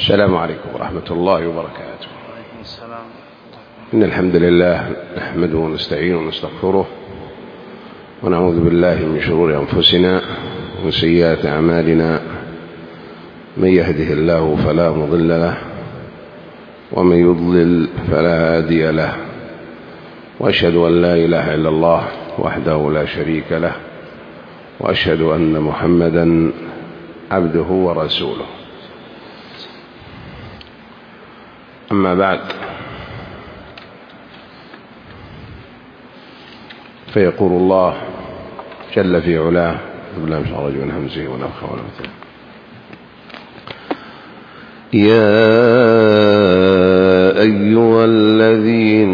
السلام عليكم ورحمة الله وبركاته. إن الحمد لله نحمده ونستعينه ونستغفره ونعوذ بالله من شرور أنفسنا ومن سيئات أعمالنا، من يهده الله فلا مضل له ومن يضلل فلا هادي له، وأشهد أن لا إله إلا الله وحده لا شريك له، وأشهد أن محمدا عبده ورسوله. أما بعد، فيقول الله جل في علاه: بالله من رجل من همزه ونفخه ونفثه. يا أيها الذين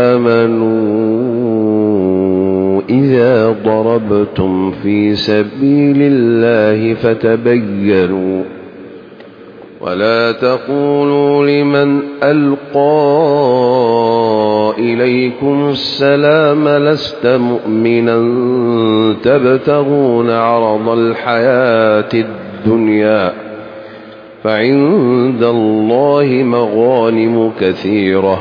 آمنوا إذا ضربتم في سبيل الله فتبينوا ولا تقولوا لمن ألقى إليكم السلام لست مؤمنا تبتغون عرض الحياة الدنيا فعند الله مغانم كثيرة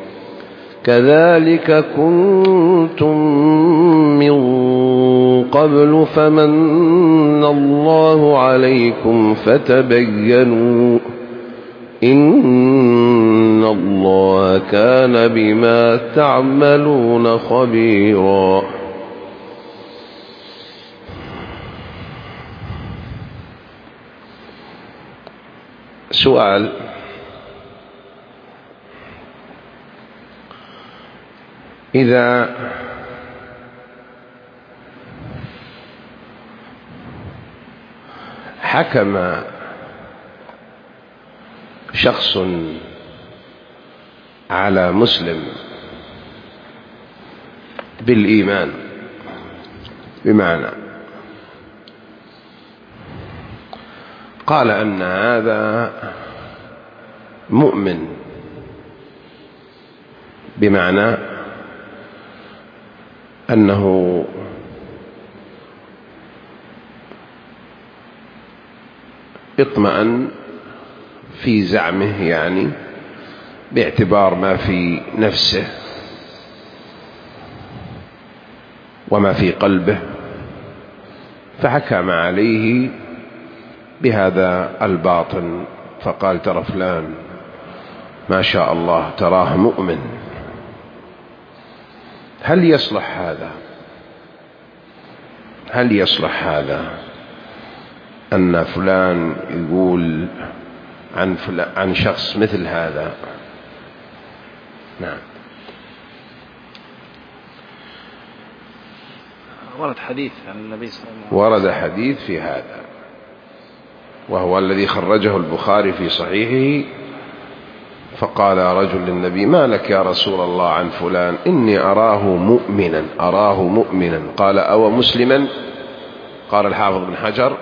كذلك كنتم من قبل فمن الله عليكم فتبينوا إن الله كان بما تعملون خبيرا. سؤال: إذا حكم شخص على مسلم بالإيمان، بمعنى قال أن هذا مؤمن، بمعنى أنه اطمأن في زعمه، يعني باعتبار ما في نفسه وما في قلبه، فحكم عليه بهذا الباطن فقال: ترى فلان ما شاء الله تراه مؤمن. هل يصلح هذا؟ هل يصلح هذا أن فلان يقول عن شخص مثل هذا؟ نعم. ورد حديث عن النبي صلى الله عليه وسلم، ورد حديث في هذا، وهو الذي خرجه البخاري في صحيحه. فقال رجل للنبي: ما لك يا رسول الله عن فلان؟ إني أراه مؤمنا، أراه مؤمنا. قال: أو مسلما؟ قال الحافظ بن حجر: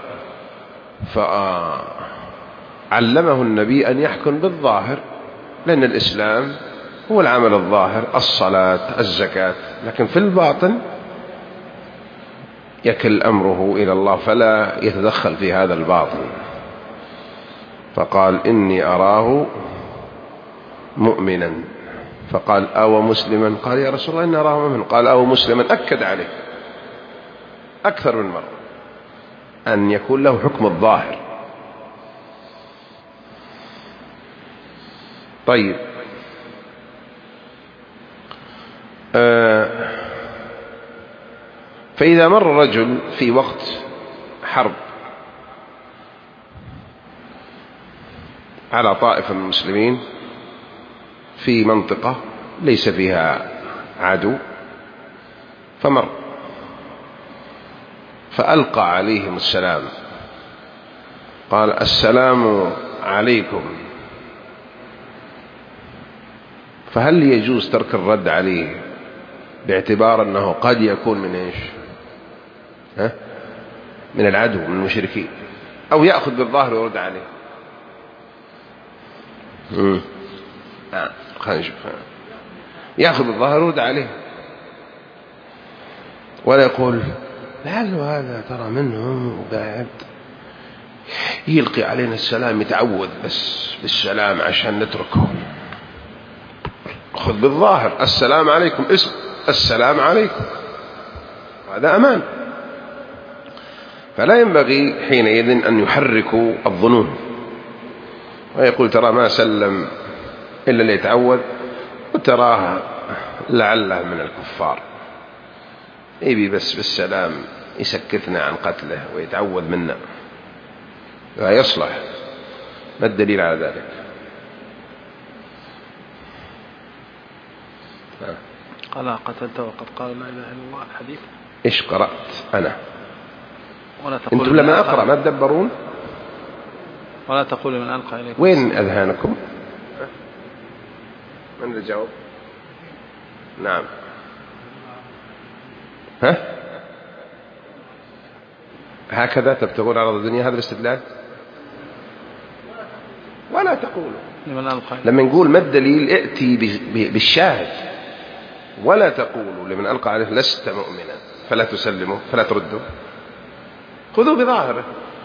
فعلمه النبي أن يحكم بالظاهر، لأن الإسلام هو العمل الظاهر، الصلاة الزكاة، لكن في الباطن يكل أمره إلى الله فلا يتدخل في هذا الباطن. فقال: إني أراه مؤمنا. فقال: أو مسلما؟ قال: يا رسول الله إني أراه مؤمنا. قال: أو مسلما. أكد عليه أكثر من مرة أن يكون له حكم الظاهر. طيب، فإذا مر رجل في وقت حرب على طائفة من المسلمين في منطقة ليس فيها عدو، فمر فألقى عليهم السلام، قال: السلام عليكم. فهل يجوز ترك الرد عليه باعتبار أنه قد يكون من إيش؟ من العدو، من المشركين، أو يأخذ بالظاهر ويرد عليه؟ خلينا نشوف. يأخذ بالظاهر ويرد عليه، ولا يقول لعله هذا ترى منهم وقاعد يلقي علينا السلام يتعوذ بس بالسلام عشان نتركه. خذ بالظاهر السلام عليكم، اسم السلام عليكم، هذا أمان. فلا ينبغي حينئذ أن يحركوا الظنون ويقول ترى ما سلم إلا اللي يتعوذ، وتراه لعله من الكفار يبي بس بالسلام يسكتنا عن قتله ويتعوذ منا. لا يصلح. ما الدليل على ذلك؟ قال قتلت وقد قال لا إله إلا الله الحديث. إيش قرأت أنا؟ أنتم لما أقرأ ما تدبرون؟ ولا تقول من ألقى إليكم. وين أذهانكم؟ من اللي جاوب؟ نعم. ها؟ هكذا تبتغون عرض الدنيا، هذا الاستدلال؟ ولا تقولوا لمن ألقى. لما نقول ما الدليل ائتي بالشاهد. ولا تقولوا لمن ألقى عليه لست مؤمنا فلا تسلموا فلا تردوا، خذوا بظاهره.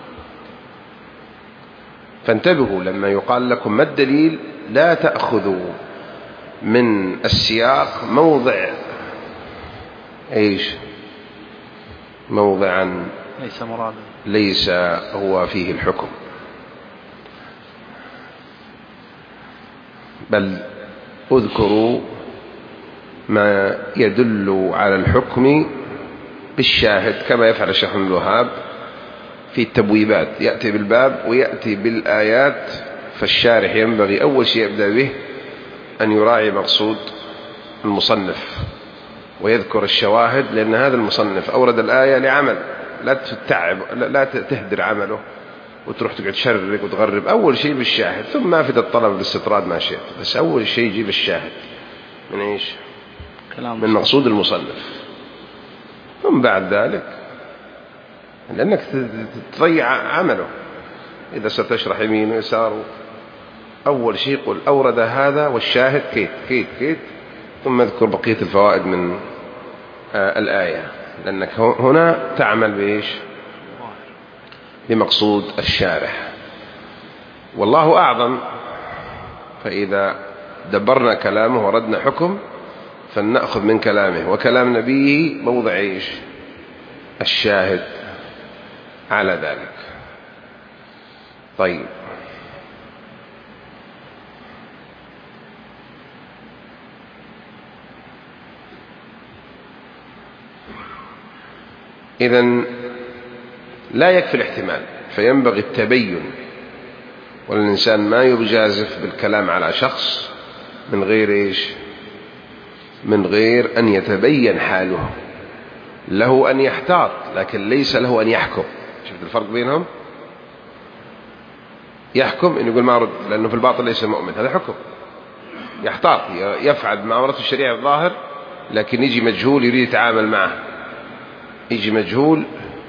فانتبهوا لما يقال لكم ما الدليل، لا تأخذوا من السياق موضع ايش؟ موضعا ليس مرادا، ليس هو فيه الحكم، بل اذكروا ما يدل على الحكم بالشاهد، كما يفعل الشيخ ابن الوهاب في التبويبات، يأتي بالباب ويأتي بالآيات. فالشارح ينبغي أول شيء يبدأ به أن يراعي مقصود المصنف ويذكر الشواهد، لأن هذا المصنف أورد الآية لعمل، لا تتعب، لا تهدر عمله وتروح تقعد تشرق وتغرب. أول شيء بالشاهد، ثم ما في الطلب بالاستطراد ما شئت، بس أول شيء يجيب الشاهد من إيش؟ من مقصود المصنف. ثم بعد ذلك لأنك تضيع عمله إذا ستشرح يمين ويسار. أول شيء قل أورد هذا والشاهد كيت كيت كيت، ثم اذكر بقية الفوائد من الآية، لأنك هنا تعمل بإيش؟ بمقصود الشارح. والله أعظم. فإذا دبرنا كلامه وردنا حكم فلنأخذ من كلامه وكلام نبيه موضع إيش؟ الشاهد على ذلك. طيب، إذن لا يكفي الاحتمال، فينبغي التبين، والإنسان ما يجازف بالكلام على شخص من غير إيش؟ من غير أن يتبين حاله. له أن يحتاط لكن ليس له أن يحكم. شفت الفرق بينهم؟ يحكم إنه يقول ما أرد لأنه في الباطل ليس مؤمن، هذا حكم. يحتاط، يفعل ما أمرته الشريعة الظاهر، لكن يجي مجهول يريد يتعامل معه، يجي مجهول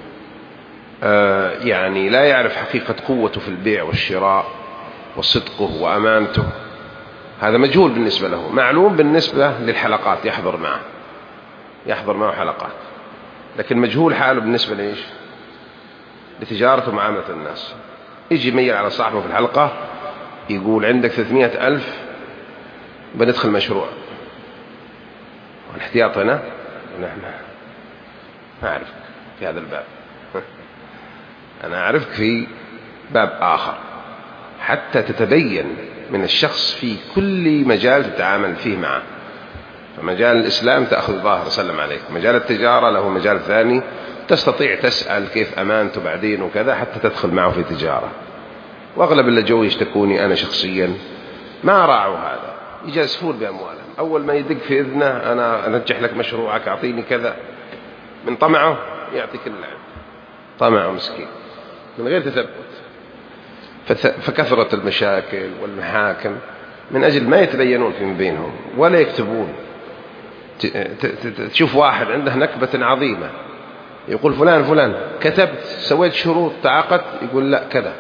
يعني لا يعرف حقيقة قوته في البيع والشراء وصدقه وأمانته، هذا مجهول بالنسبة له. معلوم بالنسبة للحلقات، يحضر معه حلقات، لكن مجهول حاله بالنسبة لإيش؟ لتجارة ومعاملة الناس. يجي يميل على صاحبه في الحلقة يقول عندك 300,000 بندخل مشروع، والاحتياط هنا ونحن ما أعرفك في هذا الباب، أنا أعرفك في باب آخر، حتى تتبين من الشخص في كل مجال تتعامل فيه معه. فمجال الإسلام تأخذ ظاهر سلم عليك، مجال التجارة له مجال ثاني تستطيع تسأل كيف أمانته بعدين وكذا حتى تدخل معه في تجارة. وأغلب اللي جو يشتكوني أنا شخصيا ما راعوا هذا، يجازفون بأموالهم. أول ما يدق في إذنه أنا أنجح لك مشروعك، أعطيني كذا، من طمعه يعطي كل العلم، طمعه مسكين من غير تثبت. فكثرت المشاكل والمحاكم من أجل ما يتبينون فيما بينهم ولا يكتبون. تشوف واحد عنده نكبة عظيمة يقول فلان كتبت، سويت شروط، تعاقدت، يقول لا كذا.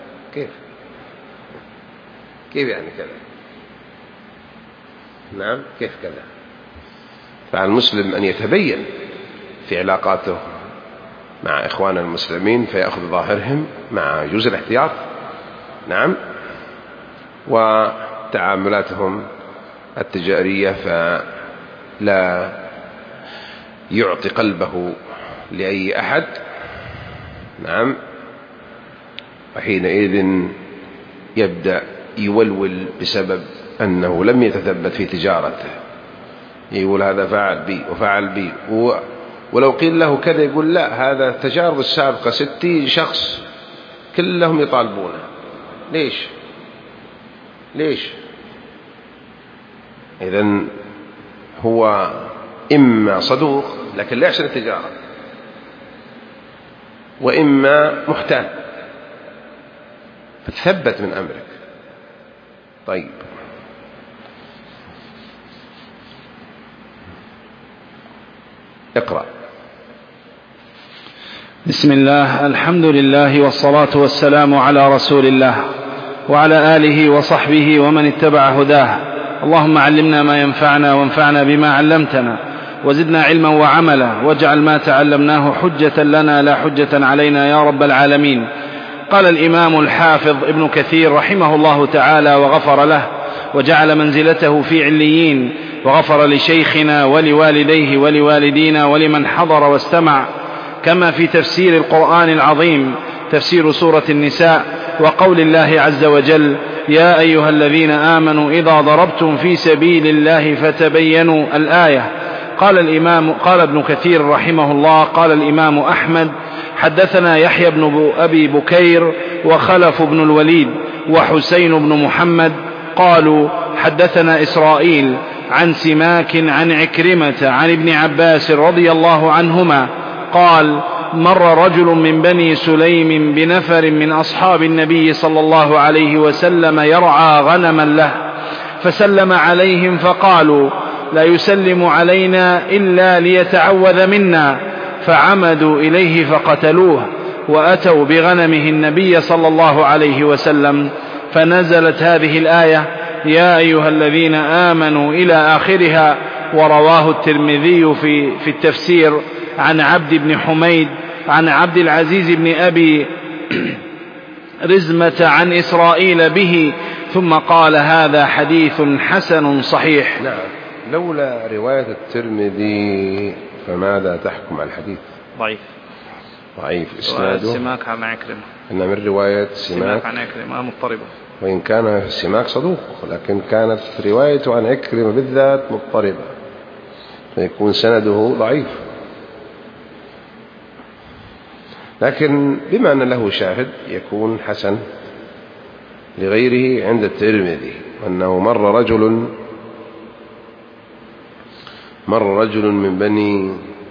كيف يعني كذا؟ نعم، كيف كذا؟ فعلى المسلم أن يتبين في علاقاته مع إخوان المسلمين فيأخذ ظاهرهم مع جزء الاحتياط. نعم. وتعاملاتهم التجارية فلا يعطي قلبه لأي أحد. نعم. وحينئذ يبدأ يولول بسبب أنه لم يتثبت في تجارته، يقول هذا فعل بي وفعل بي، ولو قيل له كذا يقول لا، هذا التجارب السابقة 60 شخص كلهم يطالبونه. ليش؟ إذن هو إما صدوق لكن لا يحسن التجارة، وإما محتال، فتثبت من أمرك. طيب، اقرأ. بسم الله، الحمد لله والصلاة والسلام على رسول الله وعلى آله وصحبه ومن اتبع هداه. اللهم علمنا ما ينفعنا وانفعنا بما علمتنا وزدنا علما وعملا، واجعل ما تعلمناه حجة لنا لا حجة علينا يا رب العالمين. قال الإمام الحافظ ابن كثير رحمه الله تعالى وغفر له وجعل منزلته في عليين، وغفر لشيخنا ولوالديه ولوالدينا ولمن حضر واستمع، كما في تفسير القرآن العظيم تفسير سورة النساء وقول الله عز وجل: يا أيها الذين آمنوا إذا ضربتم في سبيل الله فتبينوا. الآية. قال ابن كثير رحمه الله: قال الإمام أحمد: حدثنا يحيى بن أبي بكير وخلف بن الوليد وحسين بن محمد قالوا حدثنا إسرائيل عن سماك عن عكرمة عن ابن عباس رضي الله عنهما قال: مر رجل من بني سليم بنفر من أصحاب النبي صلى الله عليه وسلم يرعى غنما له، فسلم عليهم فقالوا: لا يسلم علينا إلا ليتعوذ منا، فعمدوا إليه فقتلوه، وأتوا بغنمه النبي صلى الله عليه وسلم، فنزلت هذه الآية: يا أيها الذين آمنوا إلى آخرها. ورواه الترمذي في التفسير عن عبد بن حميد عن عبد العزيز بن أبي رزمة عن إسرائيل به، ثم قال: هذا حديث حسن صحيح. نعم. لولا رواية الترمذي فماذا تحكم على الحديث؟ ضعيف إسناده. سماك عن عكرمة، إن من رواية سماك عن عكرمة مضطربة، وإن كان سماك صدوق، لكن كانت روايته عن عكرمة بالذات مضطربة، فيكون سنده ضعيف. لكن بما أن له شاهد يكون حسن لغيره عند الترمذي، أنه مر رجل من بني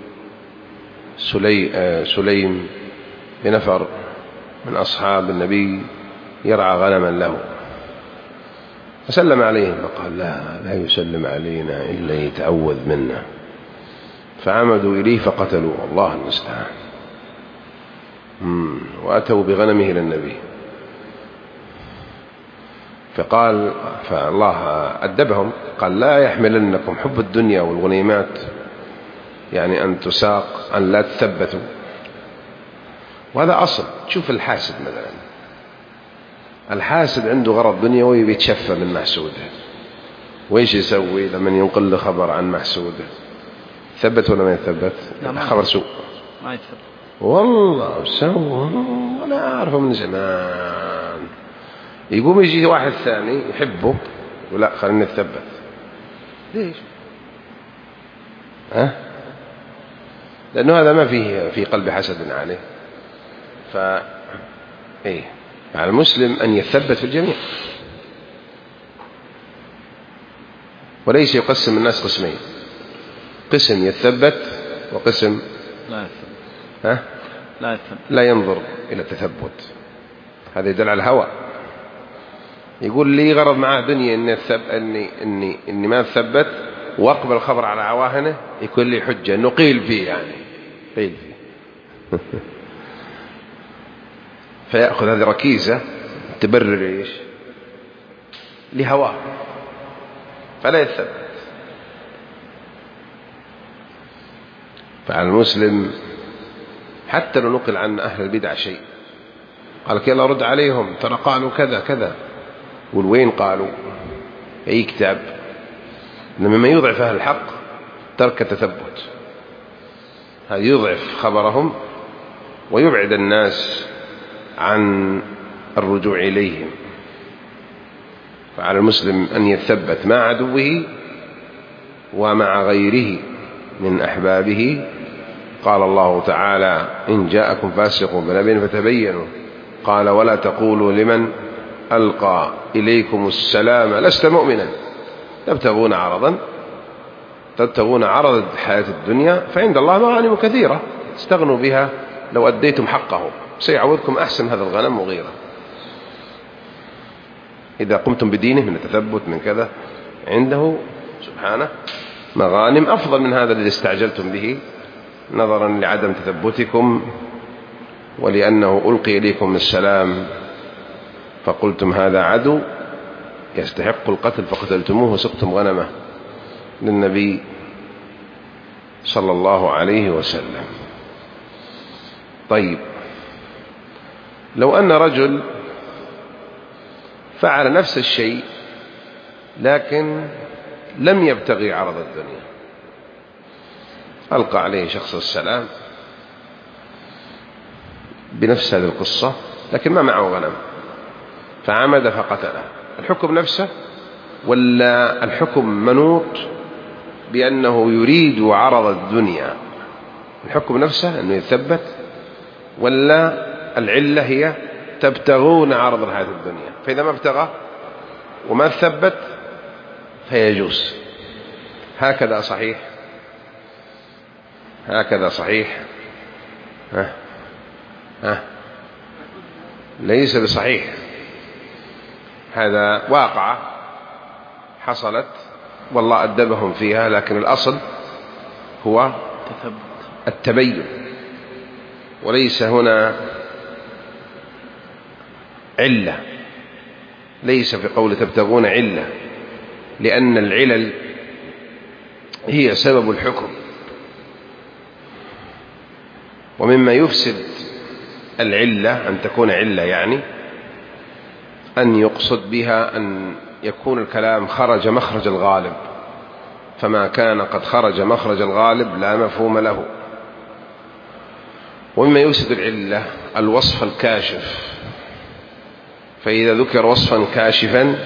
سليم بنفر من أصحاب النبي يرعى غنما له، فسلم عليهم فقال: لا يسلم علينا إلا يتعوذ منا، فعمدوا إليه فقتلوه، الله المستعان. وأتوا بغنمه للنبي، فالله أدبهم، قال: لا يحملنكم حب الدنيا والغنيمات، يعني أن تساق، أن لا تثبتوا. وهذا أصل. تشوف الحاسد مثلا، الحاسد عنده غرض دنيوي بيتشفى من محسوده، وإيش يسوي لما ينقل له خبر عن محسوده؟ ثبت ولا ما يثبت؟ خبر سوء، ما يثبت. والله سوى، أنا أعرفه من زمان. يقوم يجي واحد ثاني يحبه ولا خلينا نثبت. ليش؟ لأنه هذا ما فيه في قلب حسد عليه. على المسلم أن يثبت في الجميع، وليس يقسم الناس قسمين: قسم يثبت وقسم لا ينظر إلى التثبت. هذا يدل على الهوى. يقول لي غرض معه دنيا إني ما أثبت وأقبل الخبر على عواهنه، يكون لي حجة إنه قيل فيه، يعني قيل فيه. فيأخذ هذه ركيزة تبرر إيش؟ لهواه، فلا يثبت. فعلى المسلم حتى لو نقل عن أهل البدع شيء قال لك يلا رد عليهم ترى قالوا كذا كذا، والوين قالوا أي كتاب. مما يضعف أهل الحق ترك التثبت، هذا يضعف خبرهم ويبعد الناس عن الرجوع إليهم. فعلى المسلم أن يتثبت مع عدوه ومع غيره من أحبابه. قال الله تعالى إن جاءكم فاسق بنبأ فتبينوا، قال ولا تقولوا لمن ألقى إليكم السلام لست مؤمنا تبتغون عرض الحياة الدنيا فعند الله مغانم كثيرة استغنوا بها لو أديتم حقه سيعوضكم أحسن هذا الغنم وغيره. إذا قمتم بدينه من التثبت من كذا عنده سبحانه مغانم أفضل من هذا الذي استعجلتم به نظرا لعدم تثبتكم ولأنه ألقي إليكم السلام فقلتم هذا عدو يستحق القتل فقتلتموه وسقتم غنمه للنبي صلى الله عليه وسلم. طيب لو أن رجل فعل نفس الشيء لكن لم يبتغي عرض الدنيا، ألقى عليه شخص السلام بنفس هذه القصة لكن ما معه غنم فعمد فقتله، الحكم نفسه ولا الحكم منوط بأنه يريد عرض الدنيا؟ الحكم نفسه أنه يثبت ولا العلة هي تبتغون عرض الحياة الدنيا؟ فإذا ما ابتغى وما ثبت فيجوز. هكذا صحيح ليس بصحيح. هذا واقعة حصلت والله أدبهم فيها، لكن الأصل هو التبين وليس هنا علة، ليس في قول تبتغون علة، لأن العلل هي سبب الحكم. ومما يفسد العلة أن تكون علة يعني أن يقصد بها أن يكون الكلام خرج مخرج الغالب، فما كان قد خرج مخرج الغالب لا مفهوم له. ومما يفسد العلة الوصف الكاشف، فإذا ذكر وصفا كاشفا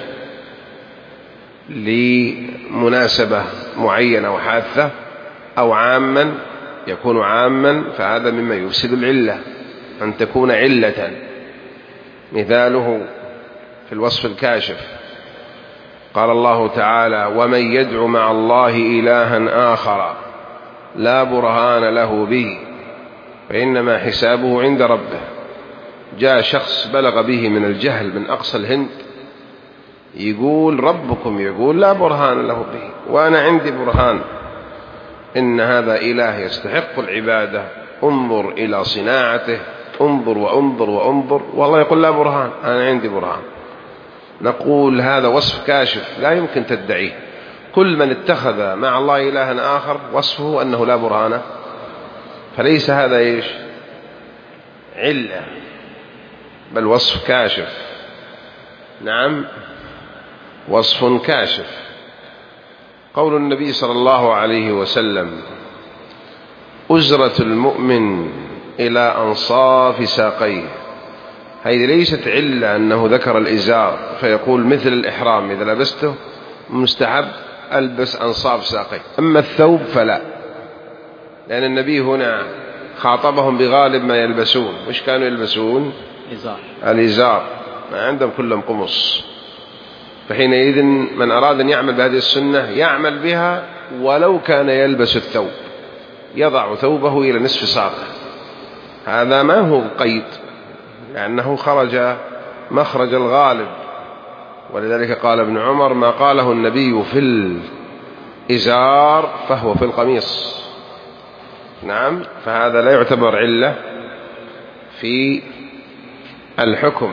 لمناسبة معينة وحادثة أو عاما يكون عاما، فهذا مما يفسد العلة أن تكون علة. مثاله في الوصف الكاشف قال الله تعالى ومن يدع مع الله إلها آخر لا برهان له به فإنما حسابه عند ربه. جاء شخص بلغ به من الجهل من أقصى الهند يقول ربكم يقول لا برهان له به، وأنا عندي برهان إن هذا إله يستحق العبادة، انظر إلى صناعته، انظر وانظر وانظر، والله يقول لا برهان، أنا عندي برهان. نقول هذا وصف كاشف لا يمكن تدعيه. كل من اتخذ مع الله إلها آخر وصفه أنه لا برهان، فليس هذا إيش علة بل وصف كاشف. نعم وصف كاشف. قول النبي صلى الله عليه وسلم أزرة المؤمن إلى أنصاف ساقيه، هذه ليست علة أنه ذكر الإزار فيقول مثل الإحرام إذا لبسته مستحب ألبس أنصاف ساقيه، أما الثوب فلا، لأن النبي هنا خاطبهم بغالب ما يلبسون. وش كانوا يلبسون؟ الإزار، ما عندهم كلهم قمص. فحينئذ من أراد أن يعمل بهذه السنة يعمل بها ولو كان يلبس الثوب، يضع ثوبه إلى نصف ساقه، هذا ما هو قيد لأنه خرج مخرج الغالب. ولذلك قال ابن عمر ما قاله النبي في الإزار فهو في القميص. نعم فهذا لا يعتبر علة في الحكم.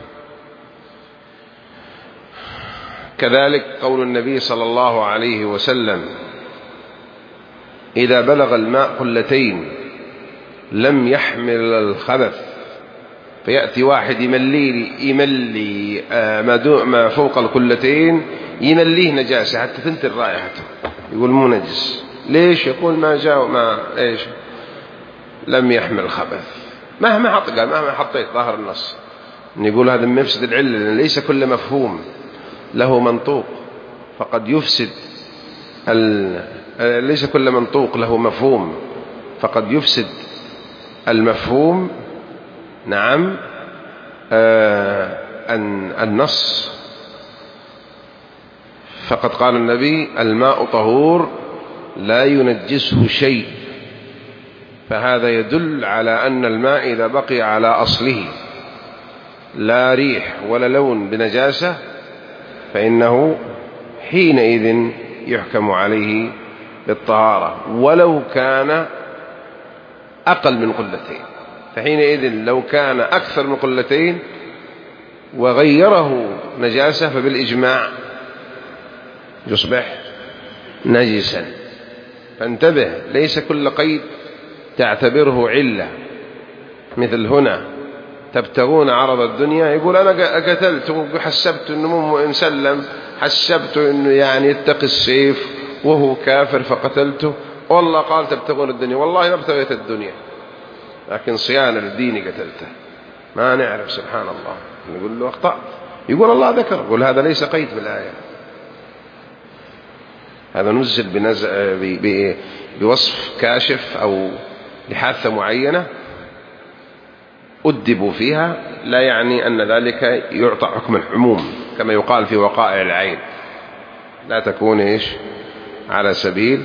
كذلك قول النبي صلى الله عليه وسلم إذا بلغ الماء قلتين لم يحمل الخبث، فيأتي واحد يملي ما فوق القلتين، يمليه نجاسة حتى تنتهي رائحته، يقول مو نجس. ليش؟ يقول ما جاء إيش لم يحمل الخبث. مهما حطيت ظاهر النص يقول هذا من مفسد العلة، لأن ليس كل مفهوم له منطوق فقد يفسد ليس كل منطوق له مفهوم فقد يفسد المفهوم. نعم. النص، فقد قال النبي الماء طهور لا ينجسه شيء، فهذا يدل على أن الماء إذا بقي على أصله لا ريح ولا لون بنجاسة فإنه حينئذ يحكم عليه بالطهارة ولو كان أقل من قلتين. فحينئذ لو كان أكثر من قلتين وغيره نجاسة فبالإجماع يصبح نجسا. فانتبه، ليس كل قيد تعتبره علة. مثل هنا تبتغون عرض الدنيا، يقول أنا قتلت وحسبت أنه مو مسلم، حسبت أنه يعني يتقي السيف وهو كافر فقتلته، والله قال تبتغون الدنيا، والله ما ابتغيت الدنيا لكن صيانة لديني قتلته. ما نعرف، سبحان الله. نقول له أخطأت، يقول الله ذكر، يقول هذا ليس قيد بالآية، هذا نزل بوصف كاشف أو لحادثة معينة أدبوا فيها، لا يعني أن ذلك يعطى حكم العموم كما يقال في وقائع العين، لا تكون على سبيل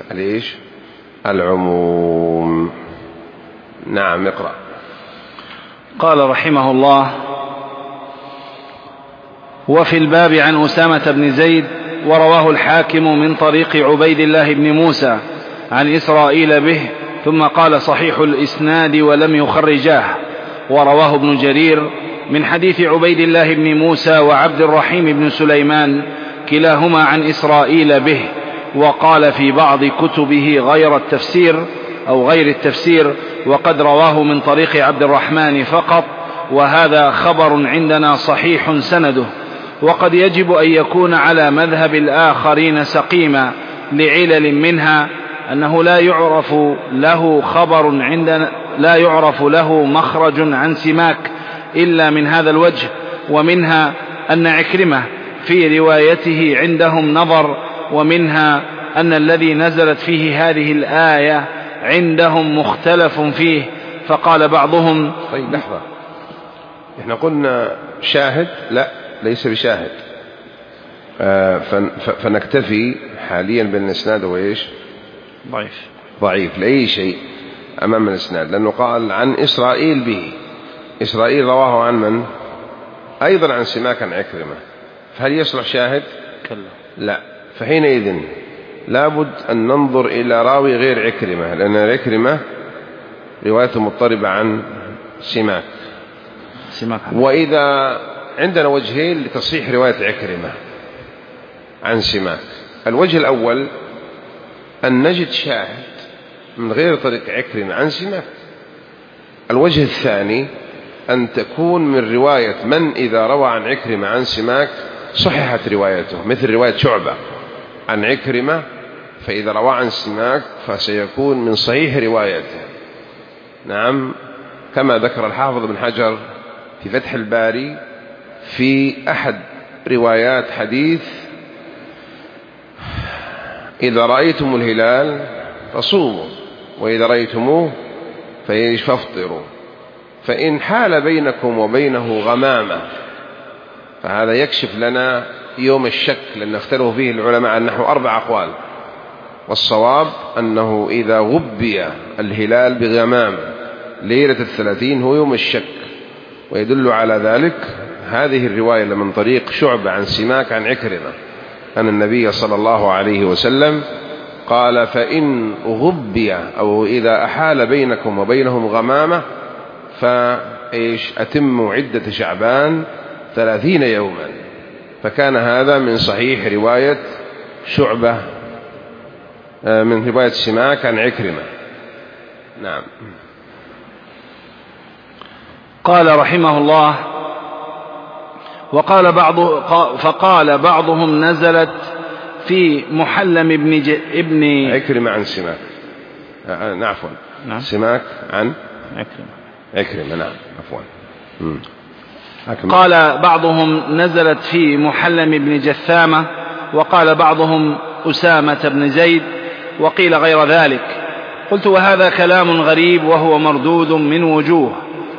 العموم. نعم، اقرأ. قال رحمه الله: وفي الباب عن أسامة بن زيد، ورواه الحاكم من طريق عبيد الله بن موسى عن إسرائيل به، ثم قال صحيح الإسناد ولم يخرجاه. ورواه ابن جرير من حديث عبيد الله بن موسى وعبد الرحيم بن سليمان كلاهما عن إسرائيل به، وقال في بعض كتبه غير التفسير وقد رواه من طريق عبد الرحمن فقط، وهذا خبر عندنا صحيح سنده، وقد يجب أن يكون على مذهب الآخرين سقيما لعلل، منها أنه لا يعرف له مخرج عن سماك إلا من هذا الوجه، ومنها أن عكرمة في روايته عندهم نظر، ومنها أن الذي نزلت فيه هذه الآية عندهم مختلف فيه، فقال بعضهم. طيب لحظة، احنا قلنا شاهد، لا ليس بشاهد، فنكتفي حاليا بالإسناد ضعيف لأي شيء أمام الإسناد، لأنه قال عن إسرائيل به، إسرائيل رواه عن من؟ أيضا عن سماك عن عكرمة، فهل يصلح شاهد؟ لا. فحينئذ لابد أن ننظر إلى راوي غير عكرمة، لأن عكرمة روايته مضطربة عن سماك. وإذا عندنا وجهين لتصحيح رواية عكرمة عن سماك: الوجه الأول أن نجد شاهد من غير طريق عكرمة عن سماك. الوجه الثاني أن تكون من رواية من إذا روى عن عكرمة عن سماك صححت روايته، مثل رواية شعبة عن عكرمة، فإذا روى عن سماك فسيكون من صحيح روايته. نعم، كما ذكر الحافظ بن حجر في فتح الباري في أحد روايات حديث: إذا رأيتم الهلال فصوموا، وإذا رأيتموه فافطروا، فإن حال بينكم وبينه غمامة فهذا يكشف لنا يوم الشك، لأن اختلفوا فيه العلماء عن نحو 4 أقوال، والصواب أنه إذا غبي الهلال بغمام ليلة 30 هو يوم الشك. ويدل على ذلك هذه الرواية من طريق شعبة عن سماك عن عكرمة أن النبي صلى الله عليه وسلم قال: فإن غبي أو إذا أحال بينكم وبينهم غمامة أتموا عدة شعبان 30 يوما. فكان هذا من صحيح رواية شعبة من رواية سماك عن عكرمة. نعم. قال رحمه الله: فقال بعضهم نزلت في محلم ابن عكرمة عن سماك. عفوا، نعم. سماك عن عكرمة. نعم، عفوا. قال بعضهم نزلت في محلم بن جثامة، وقال بعضهم أسامة بن زيد، وقيل غير ذلك. قلت: وهذا كلام غريب وهو مردود من وجوه،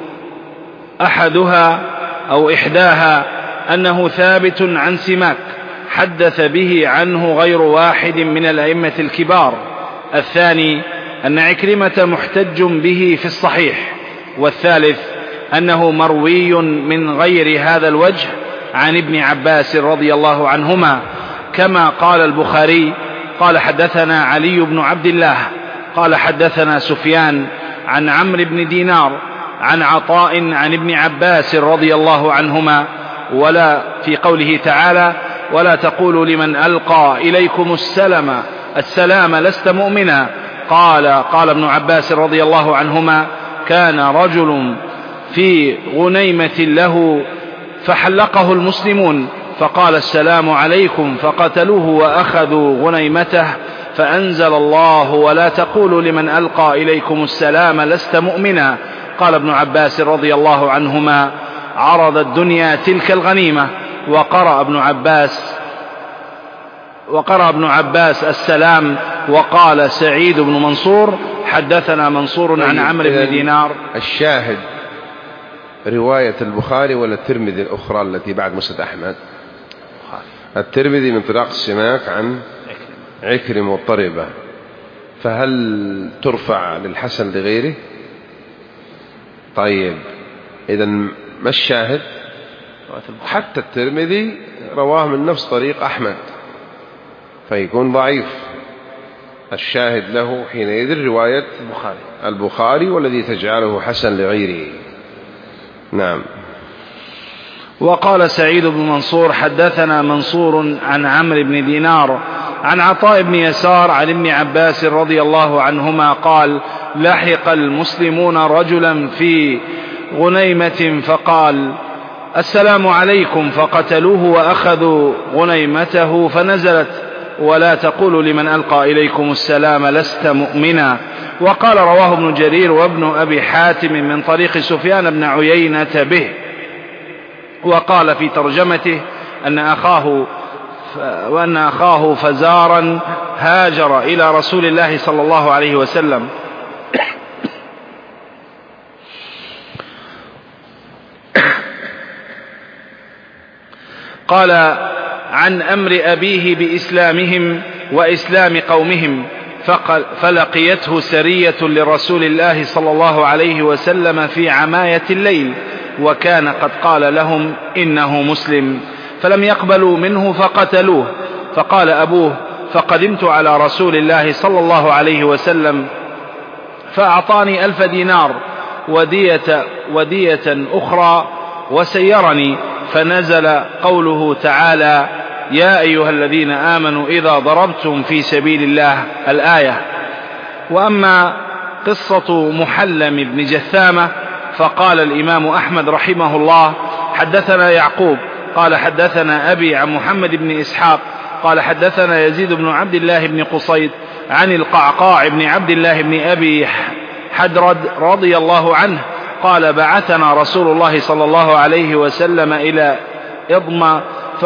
أحدها أو إحداها أنه ثابت عن سماك حدث به عنه غير واحد من الأئمة الكبار. الثاني أن عكرمة محتج به في الصحيح. والثالث أنه مروي من غير هذا الوجه عن ابن عباس رضي الله عنهما، كما قال البخاري: قال حدثنا علي بن عبد الله قال حدثنا سفيان عن عمرو بن دينار عن عطاء عن ابن عباس رضي الله عنهما. ولا في قوله تعالى: ولا تقولوا لمن ألقى إليكم السلام لست مؤمنا. قال ابن عباس رضي الله عنهما: كان رجل في غنيمة له فحلقه المسلمون فقال: السلام عليكم، فقتلوه وأخذوا غنيمته، فأنزل الله: ولا تقولوا لمن ألقى إليكم السلام لست مؤمنا. قال ابن عباس رضي الله عنهما: عرض الدنيا تلك الغنيمة. وقرأ ابن عباس السلام. وقال سعيد بن منصور: حدثنا منصور عن عمرو بن دينار. الشاهد رواية البخاري ولا الترمذي الأخرى التي بعد مسند أحمد؟ الترمذي من طريق السماك عن عكرمة والطربة، فهل ترفع للحسن لغيره؟ طيب، إذن ما الشاهد؟ حتى الترمذي رواه من نفس طريق أحمد، فيكون ضعيف. الشاهد له حينئذ رواية البخاري والذي تجعله حسن لغيره. نعم. وقال سعيد بن منصور: حدثنا منصور عن عمرو بن دينار عن عطاء بن يسار عن ابن عباس رضي الله عنهما قال: لحق المسلمون رجلا في غنيمة فقال: السلام عليكم، فقتلوه وأخذوا غنيمته، فنزلت: ولا تقولوا لمن ألقى إليكم السلام لست مؤمنا. وقال رواه ابن جرير وابن أبي حاتم من طريق سفيان بن عيينة به. وقال في ترجمته أن أخاه فزارا هاجر إلى رسول الله صلى الله عليه وسلم. قال عن أمر أبيه بإسلامهم وإسلام قومهم، فلقيته سرية لرسول الله صلى الله عليه وسلم في عماية الليل، وكان قد قال لهم إنه مسلم، فلم يقبلوا منه فقتلوه. فقال أبوه: فقدمت على رسول الله صلى الله عليه وسلم فأعطاني 1000 دينار ودية أخرى وسيرني، فنزل قوله تعالى: يا أيها الذين آمنوا إذا ضربتم في سبيل الله، الآية. وأما قصة محلم بن جثامة فقال الإمام أحمد رحمه الله: حدثنا يعقوب قال حدثنا أبي عن محمد بن إسحاق قال حدثنا يزيد بن عبد الله بن قصيد عن القعقاع بن عبد الله بن أبي حدرد رضي الله عنه قال: بعثنا رسول الله صلى الله عليه وسلم إلى إضمى،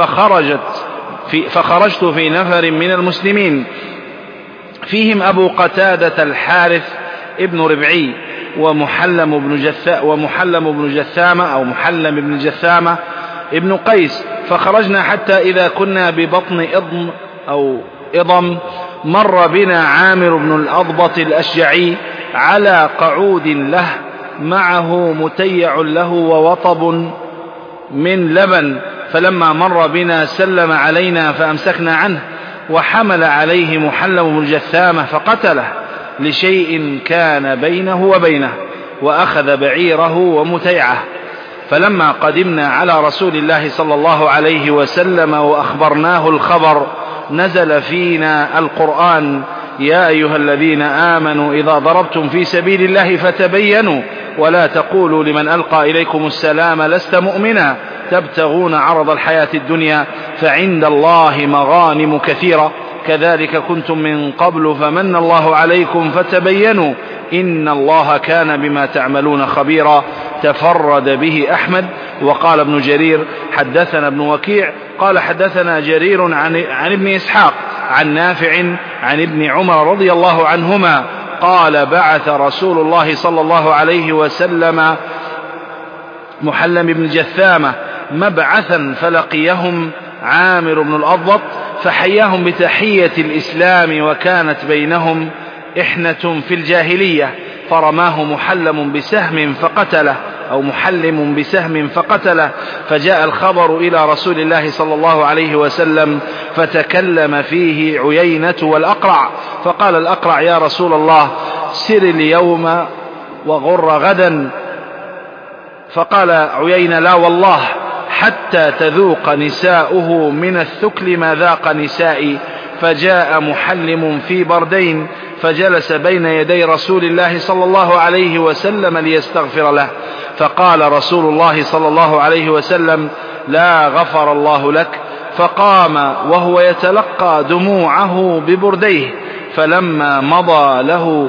فخرجت في نفر من المسلمين فيهم أبو قتادة الحارث ابن ربعي ومحلم بن جثامة ابن قيس، فخرجنا حتى إذا كنا ببطن إضم مر بنا عامر بن الأضبط الأشجعي على قعود له معه متيع له ووطب من لبن، فلما مر بنا سلم علينا فأمسكنا عنه، وحمل عليه محلم بن جثامة فقتله لشيء كان بينه وبينه، وأخذ بعيره ومتيعه. فلما قدمنا على رسول الله صلى الله عليه وسلم وأخبرناه الخبر، نزل فينا القرآن: يا أيها الذين آمنوا إذا ضربتم في سبيل الله فتبينوا ولا تقولوا لمن ألقى إليكم السلام لست مؤمنا تبتغون عرض الحياة الدنيا فعند الله مغانم كثيرة كذلك كنتم من قبل فمن الله عليكم فتبينوا إن الله كان بما تعملون خبيرا. تفرد به أحمد. وقال ابن جرير حدثنا ابن وكيع قال حدثنا جرير عن ابن إسحاق عن نافع عن ابن عمر رضي الله عنهما قال بعث رسول الله صلى الله عليه وسلم محلم بن جثامة مبعثا فلقيهم عامر بن الأضبط فحياهم بتحية الإسلام وكانت بينهم إحنة في الجاهلية فرماه محلم بسهم فقتله فجاء الخبر إلى رسول الله صلى الله عليه وسلم فتكلم فيه عيينة والأقرع فقال الأقرع يا رسول الله سر اليوم وغر غدا فقال عيينة لا والله حتى تذوق نساؤه من الثكل ما ذاق نسائي فجاء محلم في بردين فجلس بين يدي رسول الله صلى الله عليه وسلم ليستغفر له فقال رسول الله صلى الله عليه وسلم لا غفر الله لك فقام وهو يتلقى دموعه ببرديه فلما مضى له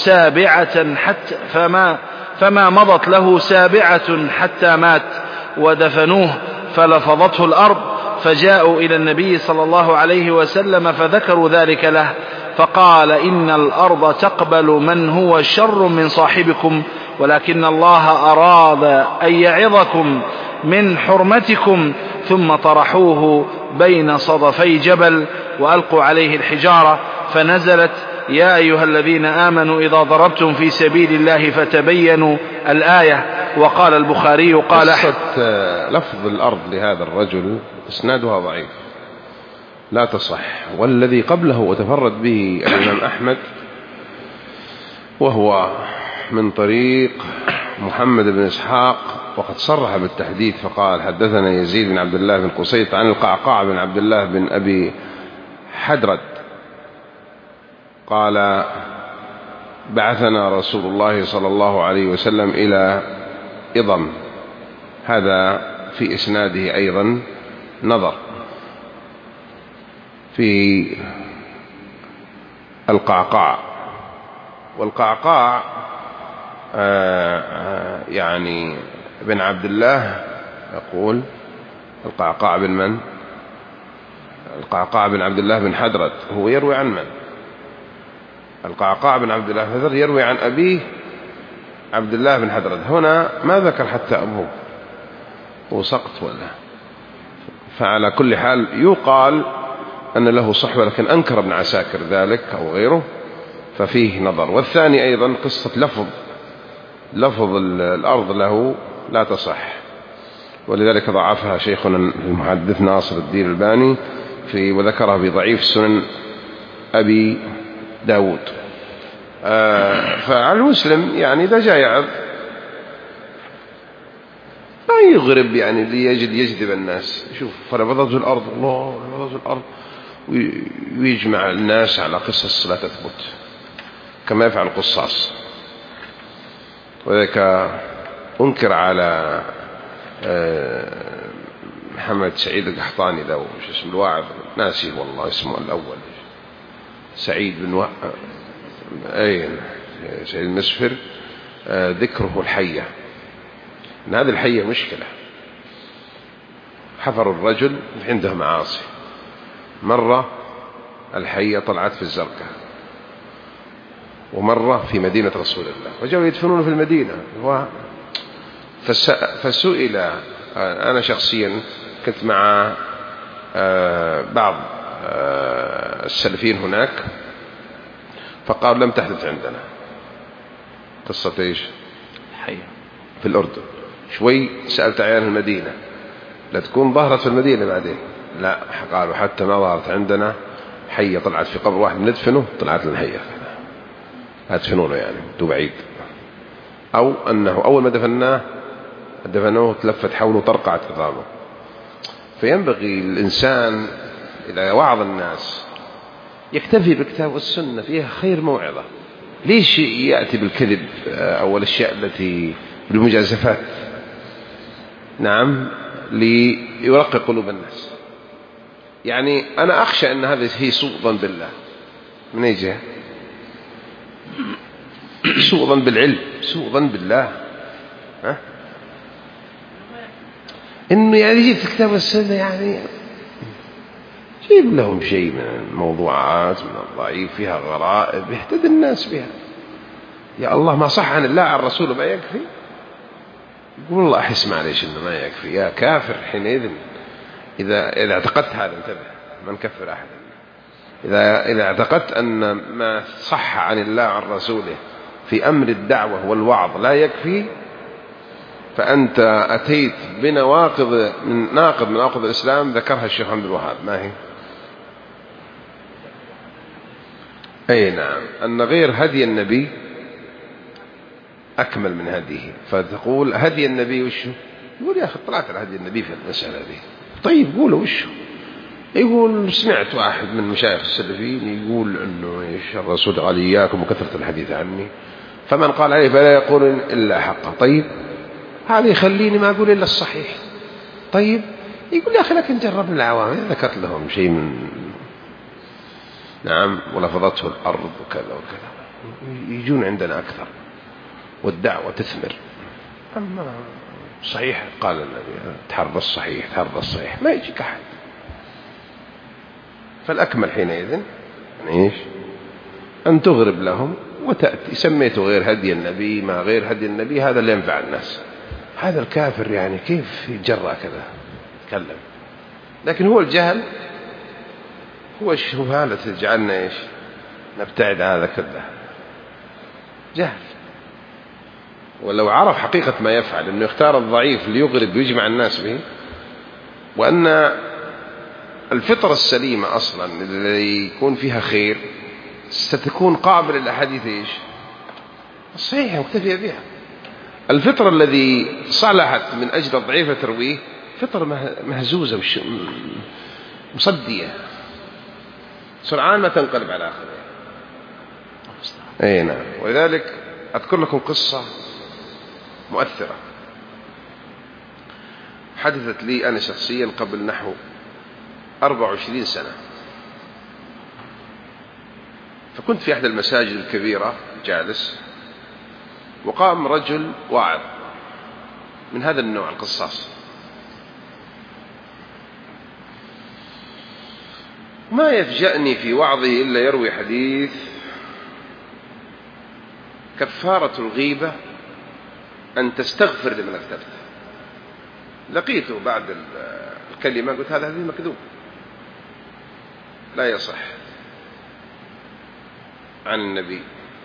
فما مضت له سابعة حتى مات ودفنوه فلفظته الأرض فجاءوا إلى النبي صلى الله عليه وسلم فذكروا ذلك له فقال إن الأرض تقبل من هو شر من صاحبكم ولكن الله أراد أن يعظكم من حرمتكم ثم طرحوه بين صدفي جبل وألقوا عليه الحجارة فنزلت يا أيها الذين آمنوا إذا ضربتم في سبيل الله فتبينوا الآية. وقال البخاري قال لفظ الأرض لهذا الرجل إسنادها ضعيف لا تصح والذي قبله وتفرد به الإمام أحمد وهو من طريق محمد بن إسحاق وقد صرح بالتحديث فقال حدثنا يزيد بن عبد الله بن قصيط عن القعقاع بن عبد الله بن أبي حدرد قال بعثنا رسول الله صلى الله عليه وسلم إلى إضم هذا في إسناده أيضا نظر في القعقاع والقعقاع يعني بن عبد الله يقول القعقاع بن من؟ القعقاع بن عبد الله بن حدرد هو يروي عن من؟ القعقاع بن عبد الله بن حدرد يروي عن أبيه عبد الله بن حدرد هنا ما ذكر حتى أبوه وسقط ولا فعلى كل حال يقال أن له صحبة لكن أنكر ابن عساكر ذلك أو غيره ففيه نظر. والثاني أيضا قصة لفظ الأرض له لا تصح ولذلك ضعفها شيخنا المحدث ناصر الدين الباني وذكرها بضعيف سنن أبي داود. فعلى المسلم يعني إذا جاء يعظ ما يغرب يعني يجذب الناس يشوف فلفظته الأرض الله فلفظته الأرض ويجمع الناس على قصص لا تثبت كما يفعل القصاص. وذلك أنكر على محمد سعيد القحطاني ذا وش اسم الواعظ ناسي والله اسمه الأول سعيد بن سعيد المسفر ذكره الحية إن هذه الحية مشكلة حفر الرجل عنده معاصي مرة الحية طلعت في الزرقاء ومرة في مدينة رسول الله وجاءوا يدفنون في المدينة فسئل أنا شخصيا كنت مع بعض السلفيين هناك فقالوا لم تحدث عندنا قصة إيش حية في الأردن شوي سألت عيان المدينة لا تكون ظهرت في المدينة بعدين لا قالوا حتى ما ظهرت عندنا حية طلعت في قبر واحد ندفنه طلعت لنا حية هدفنونه يعني دو بعيد أو أنه أول ما دفنوه تلفت حوله طرقعت عظامه. فينبغي الإنسان إذا وعظ الناس يكتفي بالكتاب والسنة، فيها خير موعظة. ليش يأتي بالكذب أو الأشياء التي بالمجازفات؟ نعم، ليرقق قلوب الناس. يعني أنا أخشى أن هذا هي سوء ظن بالله. من أي جهة؟ سوء ظن بالعلم، سوء ظن بالله. إنه يعني يجي في الكتاب والسنة يعني جيب لهم شيء من الموضوعات من الضعيف فيها غرائب يهتدي الناس بها. يا الله ما صح عن الله عن الرسول ما يكفي؟ يقول الله أحس معليش إنه ما يكفي يا كافر. حينئذ إذا اعتقدت هذا انتبه، ما نكفر أحد. إذا اعتقدت أن ما صح عن الله عن رسوله في أمر الدعوة والوعظ لا يكفي، فأنت أتيت بنواقض من نواقض الإسلام ذكرها الشيخ عبد الوهاب. ما هي؟ أي نعم، أن غير هدي النبي أكمل من هديه. فتقول هدي النبي وشه؟ يقول يا أخي طلعت على هدي النبي في المسألة دي. طيب قولوا وشه. يقول سمعت واحد من مشايخ السلفيين يقول أنه إيش الرسول قال إياكم وكثرة الحديث عني، فمن قال عليه فلا يقول إلا حقه. طيب هذا يخليني ما أقول إلا الصحيح. طيب يقول يا أخي لكن جربنا العوام، ذكرت لهم شيء من نعم ولفظته الأرض وكذا وكذا، يجون عندنا أكثر والدعوة تثمر. أما صحيح قال النبي تحرى الصحيح، تحرى الصحيح، ما يجيك أحد. فالأكمل حينئذ إيش؟ أن تغرب لهم وتأتي. سميته غير هدي النبي، ما غير هدي النبي هذا اللي ينفع الناس. هذا الكافر يعني كيف يتجرأ كذا يتكلم؟ لكن هو الجهل، هو الشبهة التي تجعلنا إيش؟ نبتعد هذا كله. جهل. ولو عرف حقيقة ما يفعل، أنه يختار الضعيف ليغرب ويجمع الناس به، وأن الفطرة السليمة أصلا اللي يكون فيها خير ستكون قابلة للأحاديث إيش؟ الصحيحة مكتفية بها. الفطرة الذي صلحت من أجل الضعيف ترويه فطرة مهزوزة مصدية سرعان ما تنقلب على آخر. أي نعم. ولذلك أذكر لكم قصة مؤثرة حدثت لي أنا شخصيا قبل نحو 24 سنة. فكنت في أحد المساجد الكبيرة جالس، وقام رجل واعظ من هذا النوع القصاص، ما يفجأني في وعظه إلا يروي حديث كفارة الغيبة أن تستغفر لمن اغتبت. لقيته بعد الكلمة قلت هذا حديث مكذوب لا يصح عن النبي.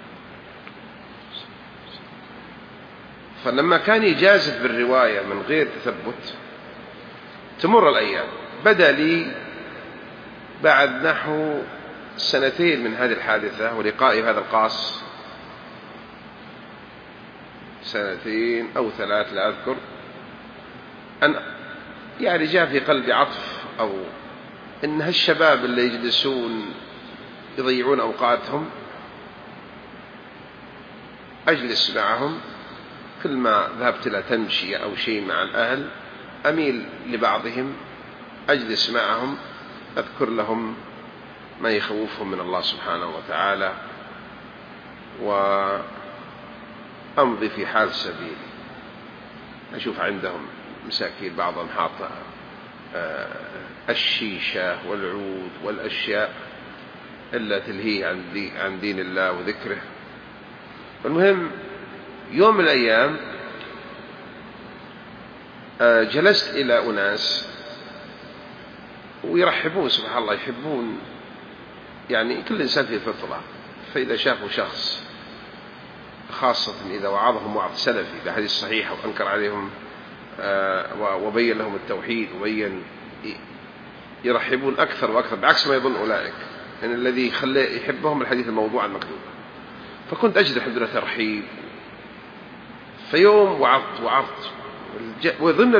فلما كان يجازف بالرواية من غير تثبت تمر الأيام، بدأ لي بعد نحو 2 من هذه الحادثة ولقائي هذا القاص، 2 أو 3 لا أذكر، أن يعني جاء في قلبي عطف، أو إن هالشباب اللي يجلسون يضيعون أوقاتهم أجلس معهم، كل ما ذهبت إلى تمشية أو شيء مع الأهل أميل لبعضهم أجلس معهم أذكر لهم ما يخوفهم من الله سبحانه وتعالى، وأمضي في حال سبيلي. أشوف عندهم مساكين بعضهم حاطة الشيشة والعود والأشياء إلا تلهي عن دين الله وذكره. المهم يوم من الأيام جلست إلى أناس ويرحبون سبحان الله، يحبون يعني كل إنسان فيه فطرة. فإذا شافوا شخص خاصة إذا وعظهم وعظ سلفي بحديث صحيح وأنكر عليهم وبين لهم التوحيد وبين، يرحبون أكثر وأكثر بعكس ما يظن أولئك، يعني الذي يخلي يحبهم الحديث الموضوع المكذوب. فكنت أجد الحمد لله ترحيب. فيوم وعظت وضمن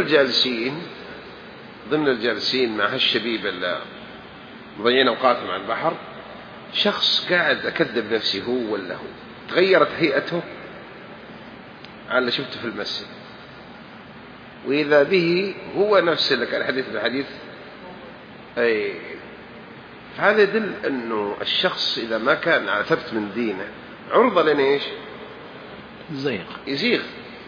الجالسين مع هالشبيبة اللي مضيعين أوقاتهم على البحر، شخص قاعد أكذب نفسي هو ولا هو، تغيرت هيئته على اللي شفته في المسجد، وإذا به هو نفس اللي كان حديث بالحديث. أي فهذا يدل أنه الشخص إذا ما كان على ثبت من دينه عرضة لنا إيش؟ يزيغ.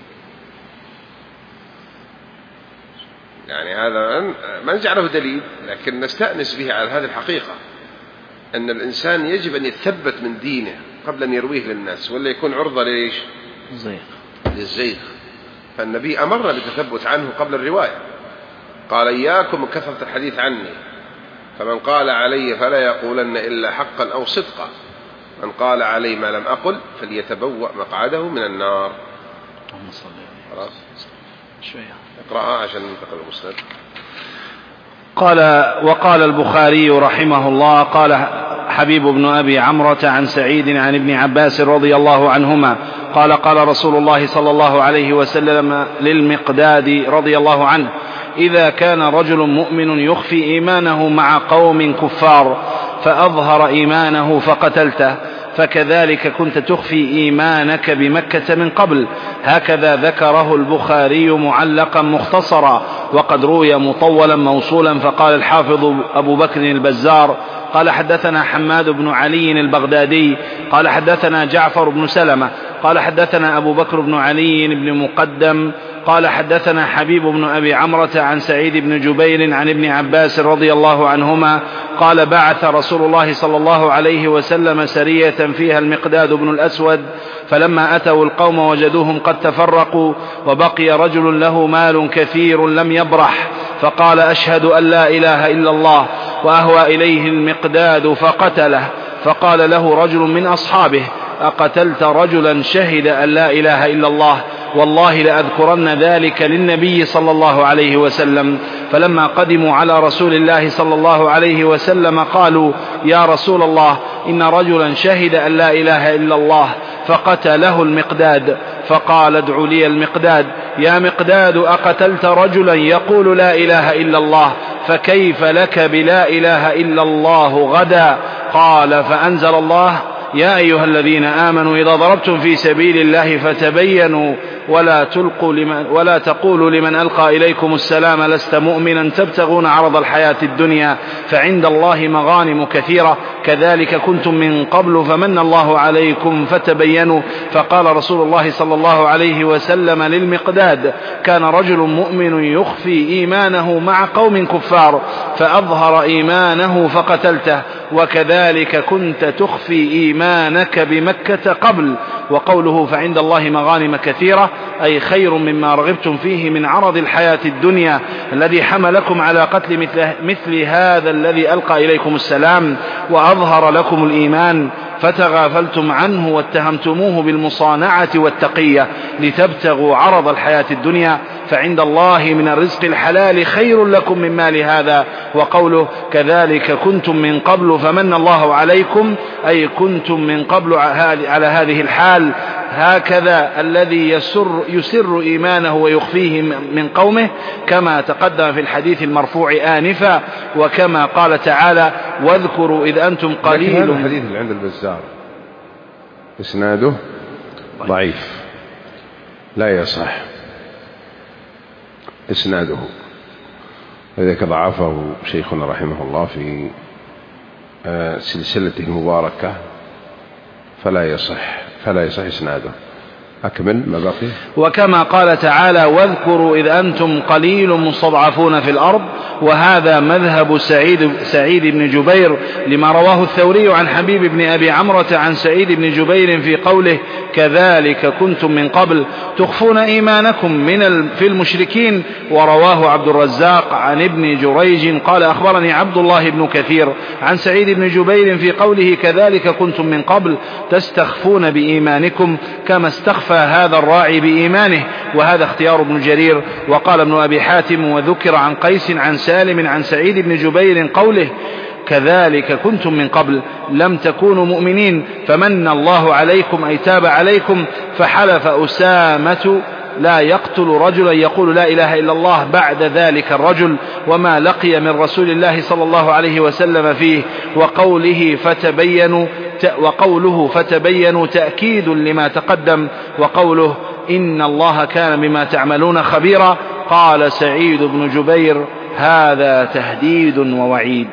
يعني هذا ما نجعله دليل، لكن نستأنس به على هذه الحقيقة أن الإنسان يجب أن يتثبت من دينه قبل أن يرويه للناس، ولا يكون عرضة ليش؟ للزيغ. فالنبي أمرنا بالتثبت عنه قبل الرواية، قال إياكم كثرة الحديث عني، فمن قال علي فلا يقولن إلا حقا أو صدقا، من قال علي ما لم أقل فليتبوأ مقعده من النار. خلاص شوية اقرأها عشان ننتقل المسند. وقال البخاري رحمه الله قال حبيب بن أبي عمرة عن سعيد عن ابن عباس رضي الله عنهما قال قال رسول الله صلى الله عليه وسلم للمقداد رضي الله عنه: إذا كان رجل مؤمن يخفي إيمانه مع قوم كفار فأظهر إيمانه فقتلته، فكذلك كنت تخفي إيمانك بمكة من قبل. هكذا ذكره البخاري معلقا مختصرا، وقد روي مطولا موصولا. فقال الحافظ أبو بكر البزار قال حدثنا حماد بن علي البغدادي قال حدثنا جعفر بن سلمة قال حدثنا أبو بكر بن علي بن مقدم قال حدثنا حبيب بن أبي عمرة عن سعيد بن جبير عن ابن عباس رضي الله عنهما قال: بعث رسول الله صلى الله عليه وسلم سرية فيها المقداد بن الأسود، فلما أتوا القوم وجدوهم قد تفرقوا، وبقي رجل له مال كثير لم يبرح، فقال: أشهد أن لا إله إلا الله، وأهوى إليه المقداد فقتله. فقال له رجل من أصحابه: أقتلت رجلا شهد أن لا إله إلا الله؟ والله لأذكرن ذلك للنبي صلى الله عليه وسلم. فلما قدموا على رسول الله صلى الله عليه وسلم قالوا: يا رسول الله، إن رجلا شهد أن لا إله إلا الله فقتله المقداد. فقال: ادعوا لي المقداد. يا مقداد، أقتلت رجلا يقول لا إله إلا الله؟ فكيف لك بلا إله إلا الله غدا؟ قال: فأنزل الله: يا أيها الذين آمنوا إذا ضربتم في سبيل الله فتبينوا ولا تقولوا لمن ألقى إليكم السلام لست مؤمنا تبتغون عرض الحياة الدنيا فعند الله مغانم كثيرة كذلك كنتم من قبل فمن الله عليكم فتبينوا. فقال رسول الله صلى الله عليه وسلم للمقداد: كان رجل مؤمن يخفي إيمانه مع قوم كفار فأظهر إيمانه فقتلته، وكذلك كنت تخفي إيمانك بمكة قبل. وقوله فعند الله مغانم كثيرة أي خير مما رغبتم فيه من عرض الحياة الدنيا الذي حملكم على قتل مثل هذا الذي ألقى إليكم السلام وأظهر لكم الإيمان، فتغافلتم عنه واتهمتموه بالمصانعة والتقية لتبتغوا عرض الحياة الدنيا، فعند الله من الرزق الحلال خير لكم من مال هذا. وقوله كذلك كنتم من قبل فمن الله عليكم أي كنتم من قبل على هذه الحال، هكذا الذي يسر إيمانه ويخفيه من قومه كما تقدم في الحديث المرفوع آنفا، وكما قال تعالى: واذكروا إذ أنتم قليل. هذا الحديث اللي عند البزار إسناده ضعيف لا يصح إسناده، لذلك ضعفه شيخنا رحمه الله في سلسلته المباركة فلا يصح إسناده. أكمل ما بقي. وكما قال تعالى: واذكروا إذ أنتم قليل مستضعفون في الأرض، وهذا مذهب سعيد بن جبير لما رواه الثوري عن حبيب بن أبي عمرة عن سعيد بن جبير في قوله كذلك كنتم من قبل تخفون إيمانكم في المشركين. ورواه عبد الرزاق عن ابن جريج قال: أخبرني عبد الله بن كثير عن سعيد بن جبير في قوله كذلك كنتم من قبل تستخفون بإيمانكم كما استخفى هذا الراعي بإيمانه. وهذا اختيار ابن جرير. وقال ابن أبي حاتم: وذكر عن قيس عن سالم عن سعيد بن جبير قوله كذلك كنتم من قبل لم تكونوا مؤمنين فمن الله عليكم أي تاب عليكم. فحلف أسامة لا يقتل رجلا يقول لا إله إلا الله بعد ذلك الرجل وما لقي من رسول الله صلى الله عليه وسلم فيه. وقوله فتبينوا تأكيد لما تقدم، وقوله إن الله كان بما تعملون خبيرا. قال سعيد بن جبير هذا تهديد ووعيد.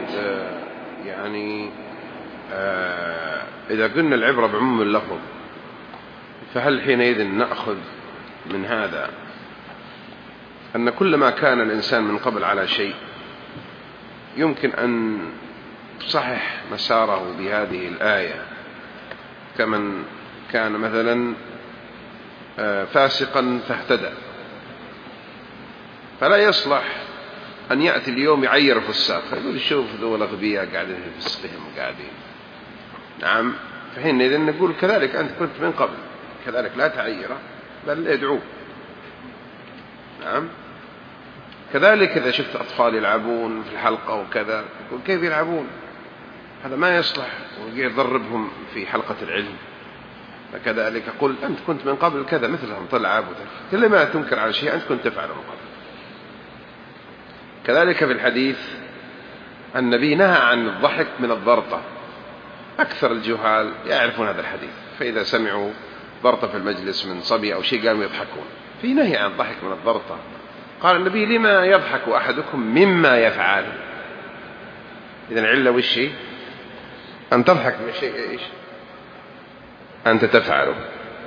يعني إذا قلنا العبرة بعموم اللفظ، فهل حينئذ نأخذ من هذا أن كلما كان الإنسان من قبل على شيء يمكن أن تصحح مساره بهذه الآية، كمن كان مثلا فاسقا فاهتدى، فلا يصلح أن يأتي اليوم يعير فساق يقول شوف ذول أغبياء قاعدين في فسقهم قاعدين. نعم، فحينئذ نقول كذلك أنت كنت من قبل كذلك لا تعيره بل ادعوه. نعم، كذلك إذا شفت أطفال يلعبون في الحلقة وكذا يقول كيف يلعبون، هذا ما يصلح، ويضربهم في حلقة العلم. فكذلك قل أنت كنت من قبل كذا مثلهم تلعب كل ما تنكر على شيء أنت كنت تفعله من قبل. كذلك في الحديث النبي نهى عن الضحك من الضرطة. أكثر الجهال يعرفون هذا الحديث، فإذا سمعوا ضرطة في المجلس من صبي أو شيء قاموا يضحكون. في نهي عن الضحك من الضرطة. قال النبي لما يضحك أحدكم مما يفعل. إذن العلة والشيء أن تضحك من شيء إيش أنت تفعله.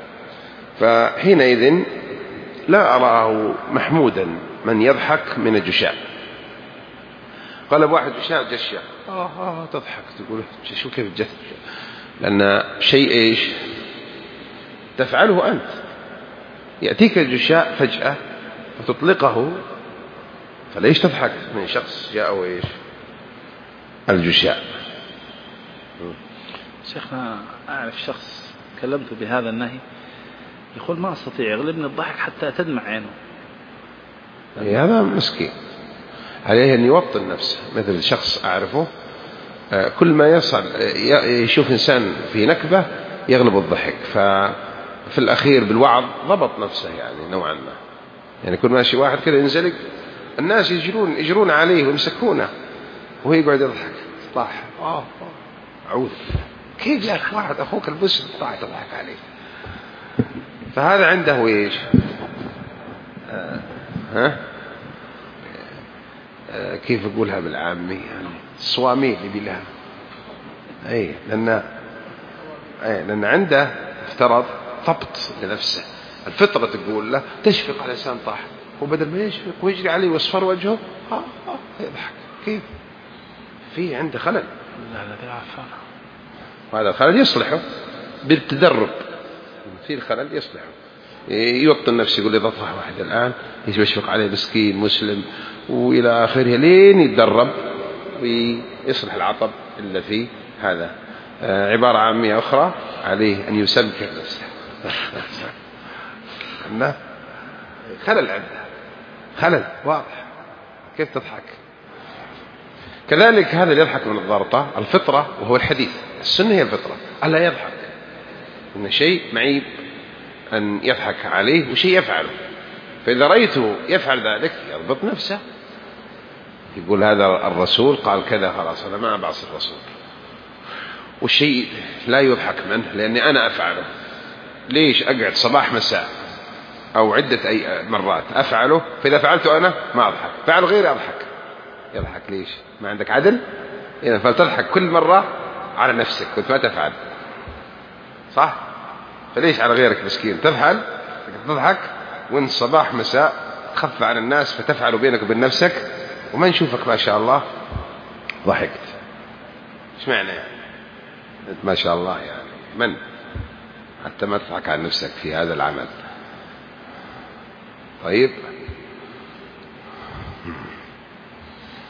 فحينئذ لا أراه محمودا من يضحك من الجشاء. قال واحد جشاء جشع تضحك تقول شو كيف جث، لأن شيء إيش تفعله أنت. يأتيك الجشاء فجأة وتطلقه، فليش تضحك من شخص جاء وإيش الجشاء. شيخنا أعرف شخص كلمته بهذا النهي يقول ما أستطيع يغلبني الضحك حتى تدمع عينه. هذا مسكين، عليه أن يوطن نفسه. مثل شخص أعرفه كل ما يصل يشوف إنسان في نكبة يغلب الضحك، ففي الأخير بالوعظ ضبط نفسه يعني نوعا ما. يعني كل ماشي واحد كده ينزلق الناس يجرون عليه ويمسكونه وهو يقعد يضحك طاح أعوذ كيف يا أخي واحد أخوك المسلم طاح تضحك عليه. فهذا عنده إيش كيف أقولها بالعامي يعني الصواميل اللي لها لأن عنده افترض ضبط لنفسه. الفطرة تقول له تشفق على إنسان طاح، وبدل ما يشفق ويجري عليه واصفر وجهه يضحك. كيف في عنده خلل. وهذا الخلل يصلحه بالتدرب. في الخلل يصلحه يوطن نفسه يقول إذا طاح واحد الآن يشفق عليه مسكين مسلم وإلى آخره لين يتدرب ويصلح العطب اللي فيه. هذا عبارة عامية أخرى عليه أن يسبك نفسه. خلل عنده خلل واضح. كيف تضحك؟ كذلك هذا اللي يضحك من الضرطة الفطرة، وهو الحديث السنة هي الفطرة ألا يضحك. إن شيء معيب أن يضحك عليه وشيء يفعله، فإذا رأيته يفعل ذلك يضبط نفسه يقول هذا الرسول قال كذا خلاص أنا ما بعصي الرسول. والشيء لا يضحك منه لأني أنا أفعله. ليش أقعد صباح مساء أو عدة أي مرات أفعله، فإذا فعلته أنا ما أضحك، فعل غيري أضحك. يضحك ليش؟ ما عندك عدل؟ إذا فلتضحك كل مرة على نفسك كنت ما تفعل صح؟ فليش على غيرك مسكين تفعل تضحك وانت صباح مساء تخف عن الناس فتفعل بينك وبين نفسك وما نشوفك ما شاء الله ضحكت. ايش معنى يعني انت ما شاء الله يعني من حتى ما تضحك عن نفسك في هذا العمل؟ طيب